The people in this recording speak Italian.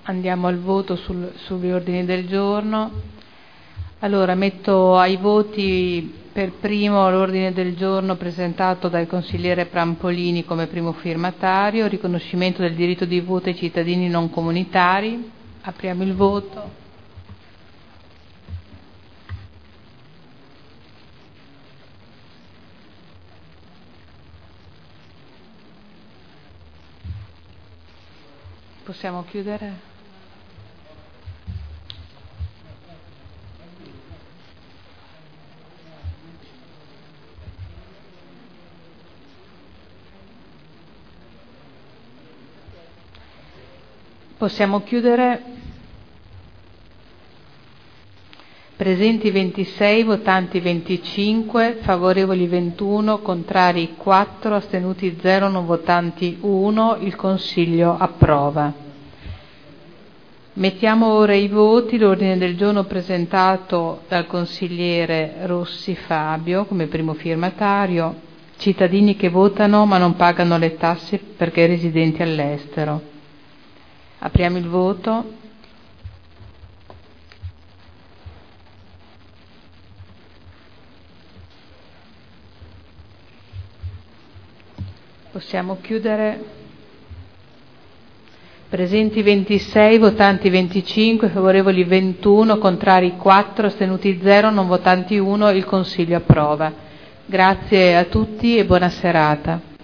Andiamo al voto sugli ordini del giorno. Allora, metto ai voti per primo l'ordine del giorno presentato dal consigliere Prampolini come primo firmatario, riconoscimento del diritto di voto ai cittadini non comunitari. Apriamo il voto. Possiamo chiudere? Possiamo chiudere. Presenti 26, votanti 25, favorevoli 21, contrari 4, astenuti 0, non votanti 1. Il Consiglio approva. Mettiamo ora ai voti l'ordine del giorno presentato dal consigliere Rossi Fabio come primo firmatario, cittadini che votano ma non pagano le tasse perché residenti all'estero. Apriamo il voto. Possiamo chiudere. Presenti 26, votanti 25, favorevoli 21, contrari 4, astenuti 0, non votanti 1. Il Consiglio approva. Grazie a tutti e buona serata.